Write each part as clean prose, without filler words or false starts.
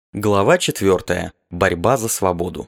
Глава 4. Борьба за свободу.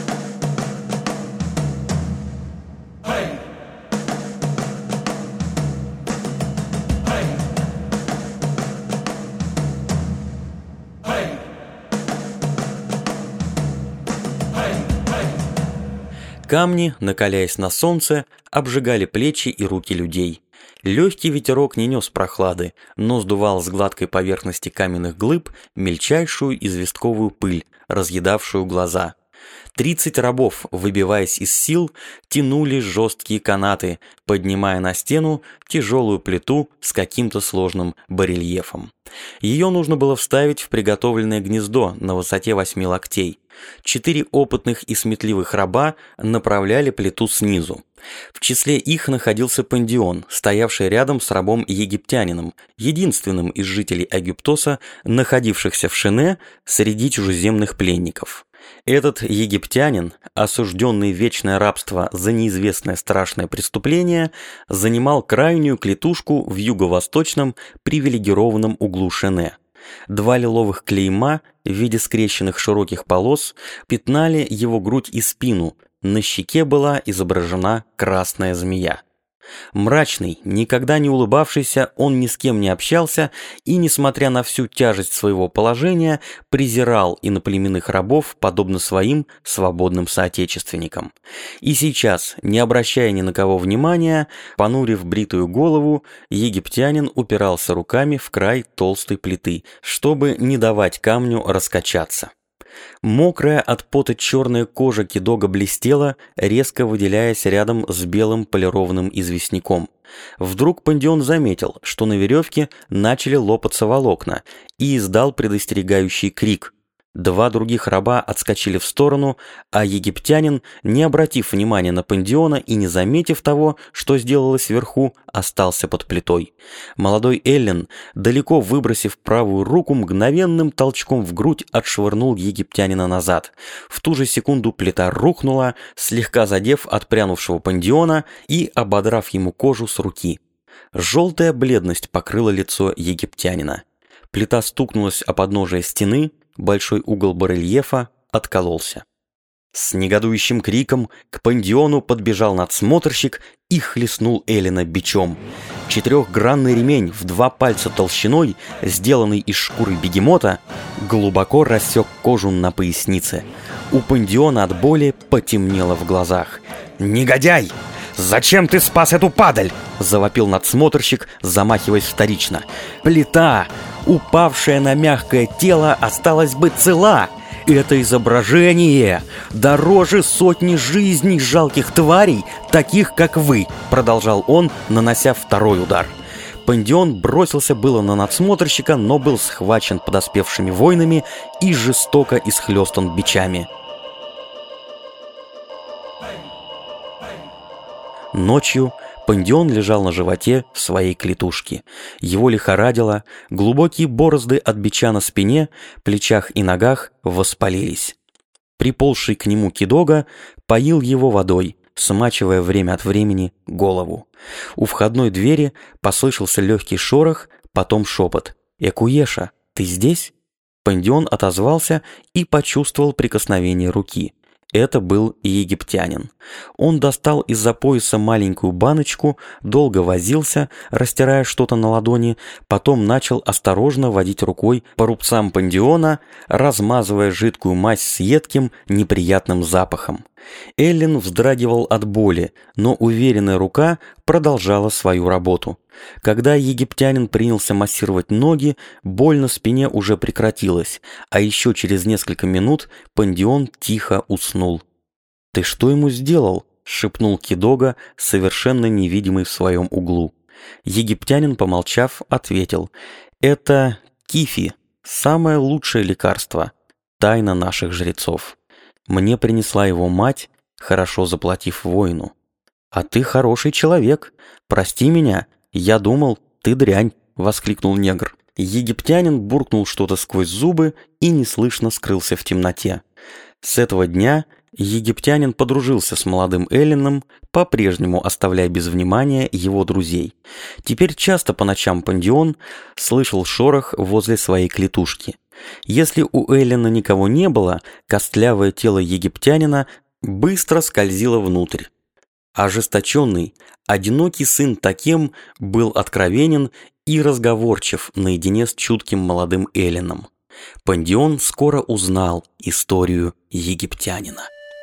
Камни, накаляясь на солнце, обжигали плечи и руки людей. Легкий ветерок не нес прохлады, но сдувал с гладкой поверхности каменных глыб мельчайшую известковую пыль, разъедавшую глаза. 30 рабов, выбиваясь из сил, тянули жесткие канаты, поднимая на стену тяжелую плиту с каким-то сложным барельефом. Ее нужно было вставить в приготовленное гнездо на высоте 8 локтей. 4 опытных и сметливых раба направляли плиту снизу. В числе их находился Пандион, стоявший рядом с рабом-египтянином, единственным из жителей Агюптоса, находившихся в Шине среди чужеземных пленников. Этот египтянин, осужденный в вечное рабство за неизвестное страшное преступление, занимал крайнюю клетушку в юго-восточном привилегированном углу Шине. 2 лиловых клейма в виде скрещенных широких полос пятнали его грудь и спину, на щеке была изображена красная змея. Мрачный, никогда не улыбавшийся, он ни с кем не общался и, несмотря на всю тяжесть своего положения, презирал иноплеменных рабов, подобно своим свободным соотечественникам. И сейчас, не обращая ни на кого внимания, понурив бритую голову, египтянин упирался руками в край толстой плиты, чтобы не давать камню раскачаться. Мокрая от пота черная кожа кидога блестела, резко выделяясь рядом с белым полированным известняком. Вдруг Пандион заметил, что на веревке начали лопаться волокна, и издал предостерегающий крик. 2 других раба отскочили в сторону, а египтянин, не обратив внимания на Пандиона и не заметив того, что сделалось вверху, остался под плитой. Молодой Эллин, далеко выбросив правую руку, мгновенным толчком в грудь отшвырнул египтянина назад. В ту же секунду плита рухнула, слегка задев отпрянувшего Пандиона и ободрав ему кожу с руки. Желтая бледность покрыла лицо египтянина. Плита стукнулась о подножие стены, большой угол барельефа откололся. С негодующим криком к Пандиону подбежал надсмотрщик и хлестнул Эллина бичом. 4-гранный ремень в 2 пальца толщиной, сделанный из шкуры бегемота, глубоко рассек кожу на пояснице. У Пандиона от боли потемнело в глазах. «Негодяй! Зачем ты спас эту падаль?» — завопил надсмотрщик, замахиваясь вторично. «Плита, упавшая на мягкое тело, осталась бы цела. Это изображение дороже сотни жизней жалких тварей, таких как вы», — продолжал он, нанося второй удар. Пандион бросился было на надсмотрщика, но был схвачен подоспевшими воинами и жестоко исхлестан бичами. Ночью Пандион лежал на животе в своей клетушке. Его лихорадило, глубокие борозды от бича на спине, плечах и ногах воспалились. Приползший к нему кидога поил его водой, смачивая время от времени голову. У входной двери послышался легкий шорох, потом шепот. «Экуеша, ты здесь?» Пандион отозвался и почувствовал прикосновение руки. Это был египтянин. Он достал из-за пояса маленькую баночку, долго возился, растирая что-то на ладони, потом начал осторожно водить рукой по рубцам Пандиона, размазывая жидкую мазь с едким, неприятным запахом. Эллин вздрагивал от боли, но уверенная рука продолжала свою работу. Когда египтянин принялся массировать ноги, боль на спине уже прекратилась, а еще через несколько минут Пандион тихо уснул. «Ты что ему сделал?» — шепнул кидога, совершенно невидимый в своем углу. Египтянин, помолчав, ответил: «Это кифи, самое лучшее лекарство, тайна наших жрецов. Мне принесла его мать, хорошо заплатив воину. А ты хороший человек, прости меня, я думал, ты дрянь», — воскликнул негр. Египтянин буркнул что-то сквозь зубы и неслышно скрылся в темноте. С этого дня египтянин подружился с молодым Эллином, по-прежнему оставляя без внимания его друзей. Теперь часто по ночам Пандион слышал шорох возле своей клетушки. Если у Эллина никого не было, костлявое тело египтянина быстро скользило внутрь. Ожесточенный, одинокий сын Такем был откровенен и разговорчив наедине с чутким молодым Эллином. Пандион скоро узнал историю египтянина.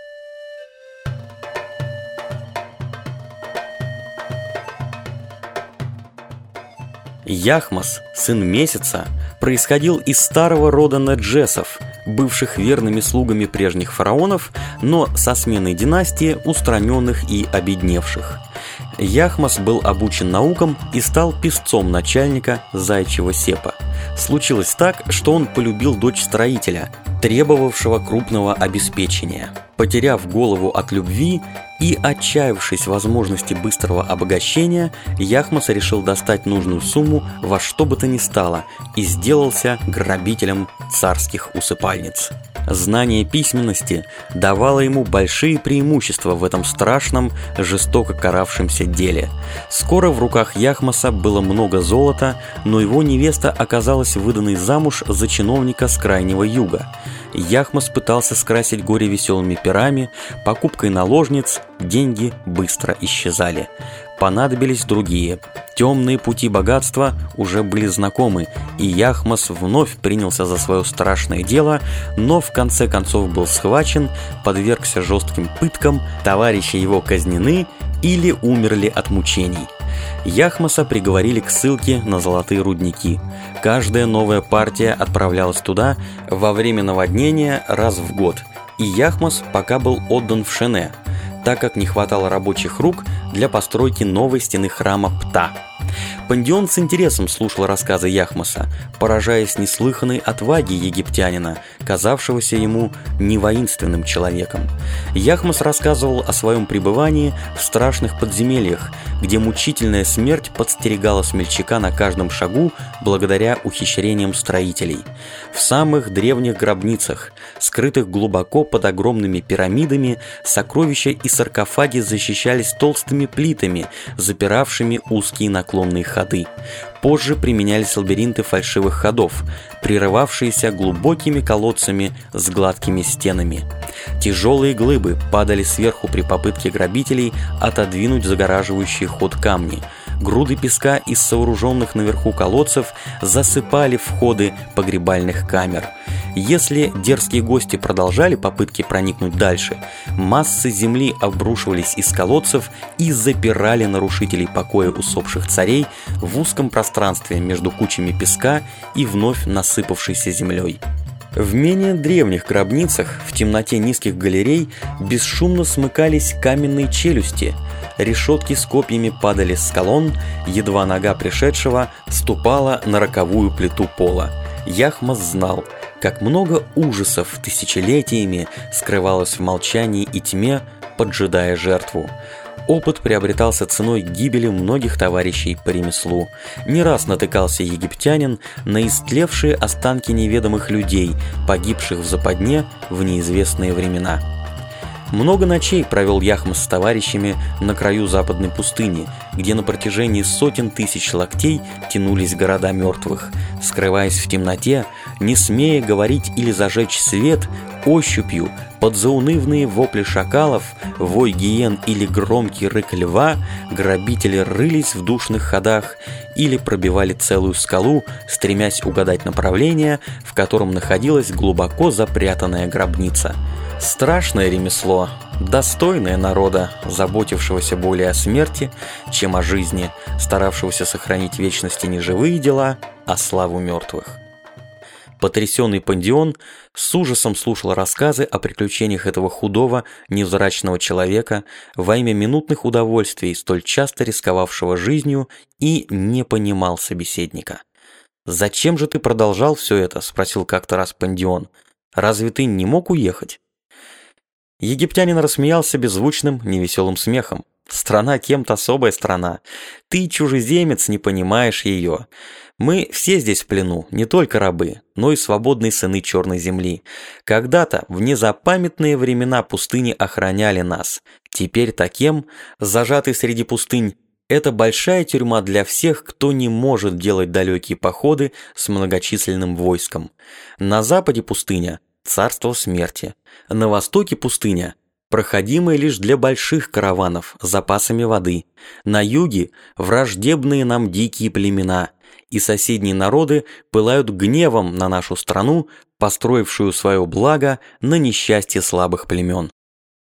Яхмос, сын Месяца, происходил из старого рода Неджесов, бывших верными слугами прежних фараонов, но со сменой династии устраненных и обедневших. Яхмос был обучен наукам и стал писцом начальника Заячьего Сепа. Случилось так, что он полюбил дочь строителя, требовавшего крупного обеспечения. Потеряв голову от любви и отчаявшись в возможности быстрого обогащения, Яхмос решил достать нужную сумму во что бы то ни стало и сделался грабителем царских усыпальниц. Знание письменности давало ему большие преимущества в этом страшном, жестоко каравшемся деле. Скоро в руках Яхмоса было много золота, но его невеста оказалась выданной замуж за чиновника с крайнего юга. Яхмос пытался скрасить горе веселыми пирами, покупкой наложниц, деньги быстро исчезали. Понадобились другие. Темные пути богатства уже были знакомы, и Яхмос вновь принялся за свое страшное дело, но в конце концов был схвачен, подвергся жестким пыткам, товарищи его казнены или умерли от мучений. Яхмоса приговорили к ссылке на золотые рудники. Каждая новая партия отправлялась туда во время наводнения раз в год, и Яхмос пока был отдан в Шене, так как не хватало рабочих рук для постройки новой стены храма Пта. Пандион с интересом слушал рассказы Яхмоса, поражаясь неслыханной отваге египтянина, казавшегося ему невоинственным человеком. Яхмос рассказывал о своем пребывании в страшных подземельях, где мучительная смерть подстерегала смельчака на каждом шагу благодаря ухищрениям строителей. В самых древних гробницах, скрытых глубоко под огромными пирамидами, сокровища и саркофаги защищались толстыми плитами, запиравшими узкие наклонные ходы. Позже применялись лабиринты фальшивых ходов, прерывавшиеся глубокими колодцами с гладкими стенами. Тяжелые глыбы падали сверху при попытке грабителей отодвинуть загораживающий ход камни. Груды песка из сооруженных наверху колодцев засыпали входы погребальных камер. Если дерзкие гости продолжали попытки проникнуть дальше, массы земли обрушивались из колодцев и запирали нарушителей покоя усопших царей в узком пространстве между кучами песка и вновь насыпавшейся землей. В менее древних гробницах в темноте низких галерей бесшумно смыкались каменные челюсти. Решетки с копьями падали с колонн, едва нога пришедшего ступала на роковую плиту пола. Яхмос знал, как много ужасов тысячелетиями скрывалось в молчании и тьме, поджидая жертву. Опыт приобретался ценой гибели многих товарищей по ремеслу. Не раз натыкался египтянин на истлевшие останки неведомых людей, погибших в западне в неизвестные времена. Много ночей провел Яхмос с товарищами на краю западной пустыни, где на протяжении сотен тысяч локтей тянулись города мертвых. Скрываясь в темноте, не смея говорить или зажечь свет, ощупью, под заунывные вопли шакалов, вой гиен или громкий рык льва, грабители рылись в душных ходах или пробивали целую скалу, стремясь угадать направление, в котором находилась глубоко запрятанная гробница. Страшное ремесло, достойное народа, заботившегося более о смерти, чем о жизни, старавшегося сохранить в вечности не живые дела, а славу мертвых. Потрясенный Пандион с ужасом слушал рассказы о приключениях этого худого, невзрачного человека во имя минутных удовольствий, столь часто рисковавшего жизнью, и не понимал собеседника. «Зачем же ты продолжал все это?» – спросил как-то раз Пандион. «Разве ты не мог уехать?» Египтянин рассмеялся беззвучным, невеселым смехом. «Страна кем-то особая страна. Ты, чужеземец, не понимаешь ее. Мы все здесь в плену, не только рабы, но и свободные сыны черной земли. Когда-то, в незапамятные времена, пустыни охраняли нас. Теперь Такем, зажатый среди пустынь, Это большая тюрьма для всех, кто не может делать далекие походы с многочисленным войском. На западе пустыня – царство смерти. На востоке пустыня – проходимая лишь для больших караванов с запасами воды. На юге – враждебные нам дикие племена. И соседние народы пылают гневом на нашу страну, построившую свое благо на несчастье слабых племен.